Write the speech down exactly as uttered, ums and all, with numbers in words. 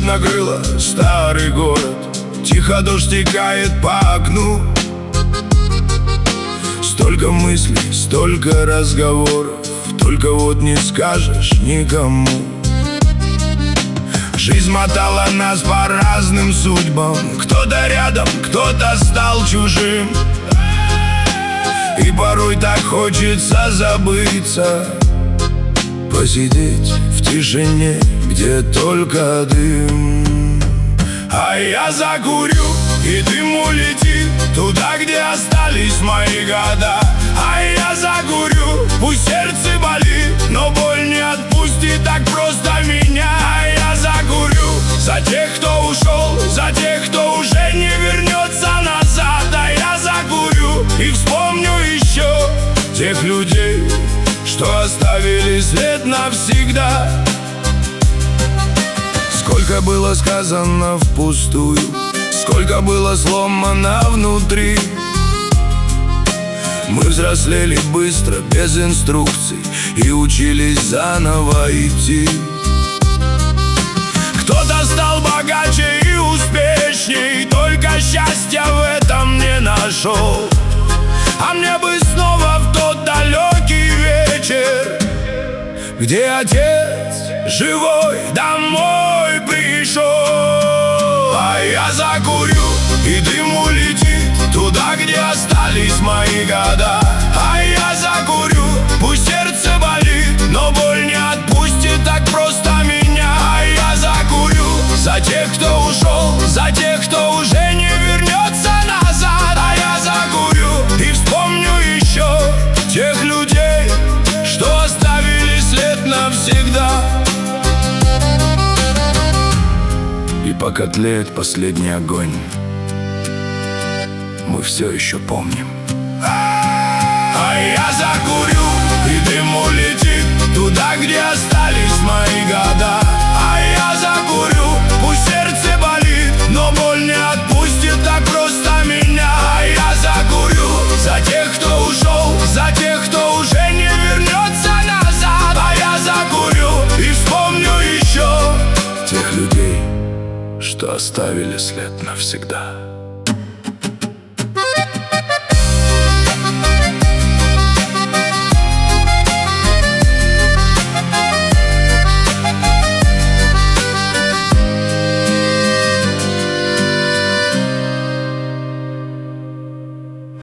накрыло старый город. Тихо дождь стекает по окну. Столько мыслей, столько разговоров, только вот не скажешь никому. Жизнь мотала нас по разным судьбам. Кто-то рядом, кто-то стал чужим. И порой так хочется забыться, посидеть в тишине, где только дым. А я закурю, и дым улетит туда, где остались мои года. А я закурю, пусть сердце болит, но боль не отпустит так просто меня. А я закурю за тех, кто ушел, за тех, кто уже не вернется назад. А я закурю и вспомню еще тех людей, что оставили след навсегда. Сколько было сказано впустую, сколько было сломано внутри. Мы взрослели быстро, без инструкций, и учились заново идти. Кто-то стал богаче и успешней, только счастья в этом не нашел. А мне бы снова в тот далекий вечер, где отец живой домой пришел. А я закурю, и дым улетит туда, где остались мои года. А я закурю, пусть сердце болит, но боль не отпустит так просто меня. А я закурю за тех, кто ушел, за тех, кто уже не вернется назад. А я закурю и вспомню еще тех людей, что оставили след навсегда. И пока тлеет последний огонь, мы все еще помним. А я закурю, и дым улетит туда, где остались мои года. А я закурю, пусть сердце болит, но боль не отпустит так просто меня. А я закурю за тех, кто ушел, за тех, кто уже не вернется назад. А я закурю и вспомню еще тех людей, что оставили след навсегда.